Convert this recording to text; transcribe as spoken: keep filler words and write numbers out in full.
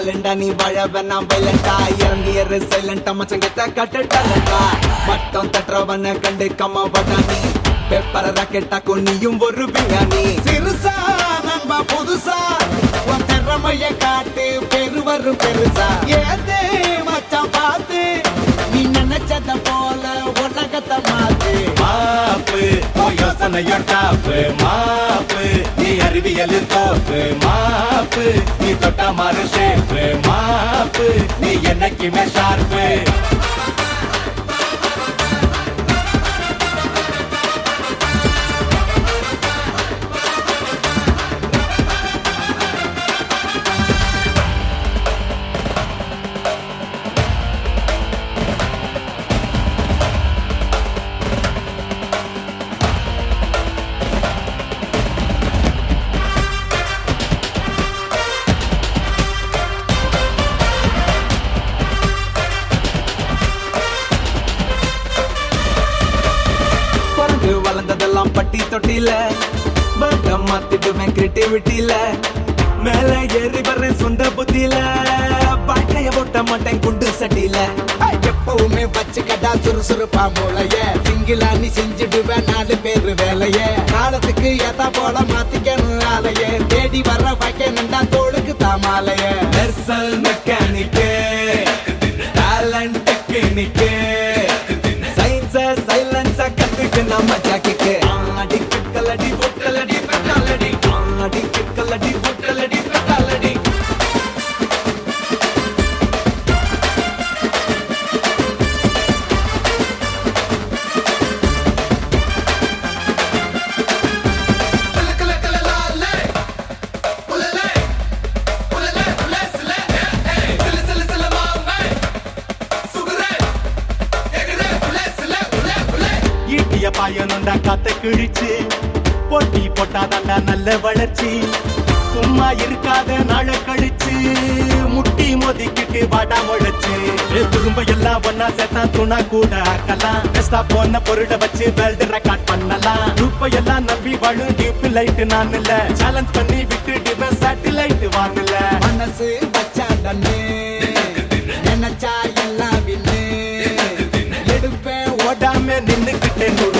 சைலண்டா நீ வாழ வேணாம் வைலண்டா இறங்கி ஏறு சைலண்டா மச்சம் கெட்ட கட்டட்டா மட்டம் தட்டுறவன கண்டு கம்மா பட்டா நீ பேப்பர ராக்கெட்டாக்கு நீயும் ஒரு விஞ்ஞானி சிறுசா நண்பா புதுசா உன் திறமைய காட்டு பெரு வரும் பெருசா ஏதே மச்சான் பார்த்து நீ நினைச்சத போல உலகத்தை மாத்து மாப்பு யோசனையும் டாப்பு மாப்பு நீ அறிவியல் தோப்பு மாப்பு நீ தொட்டா மாறு ஷேப்பு மாப்பு நீ என்னைக்குமே ஷார்ப்பு வளர்ந்ததெல்லாம் பட்டி தொட்டில பட்ட மாத்திடுவேன் கிரியேட்டிவிட்டில மேல ஏறி வர்றேன் சொந்த புத்தியில வாழ்க்கைய ஓட்ட மாட்டேன் குண்டு சட்டியில எப்பவுமே வச்சுக்கடா சுறுசுறுப்பா மூளைய சிங்கிளா நீ செஞ்சுடுவேன் நாலு பேரு வேலைய காலத்துக்கு ஏத்தா போல மாத்திக்கணும் ஆலைய தேடி வர்ற வைக்கணும்டா தோளுக்கு தாமாலைய நெர்சல் மெக்கானிக்கு டேலண்ட் டெக்னிக்கு சயின்ஸ சைலன்ஸ கத்துக்கு நம்ம ஜாக்கிக்கு அடி கிக்கலடி பொட்டலடி பெட்டாலடி அடி கிக்கலடி பொட்டலடி பெட்டாலடி பாயனுண்டா காத்த கிழிச்சு போட்டி போட்டாதாண்டா நல்ல வளர்ச்சி சும்மா இருக்காத நாள கழிச்சு முட்டி மோதிக்கிட்டு வாடா முளைச்சு திரும்ப எல்லாம் ஒன்னா சேர்த்தா துணா கூட ஆக்கலாம் பெஸ்டா போன பொருளை வச்சு வேர்ல்டு ரெக்கார்ட் பண்ணலாம் ரூப எல்லாம் நம்பி வாழும் டியூப் லைட் நான் இல்ல சேலஞ்ச் பண்ணி விட்டு டிவன் சேட்டிலைட் வாங்கல மனசு வச்சாண்டே நினைச்சா எல்லாம் விண்ணு எடுப்பேன் ஓடாம நின்னுக்கிட்டே